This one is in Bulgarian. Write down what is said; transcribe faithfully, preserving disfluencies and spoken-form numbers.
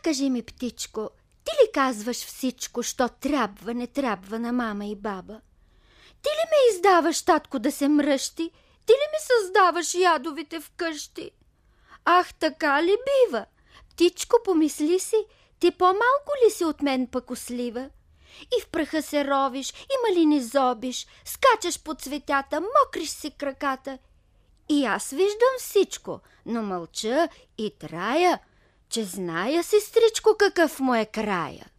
кажи ми, птичко, ти ли казваш всичко, що трябва, не трябва на мама и баба? Ти ли ме издаваш, татко, да се мръщи? Ти ли ми създаваш ядовите вкъщи? Ах, така ли бива? Птичко, помисли си, ти по-малко ли си от мен пъкослива? И в праха се ровиш, и малини зобиш, скачаш по цветята, мокриш си краката. И аз виждам всичко, но мълча и трая, че зная, сестричко, какъв му е края.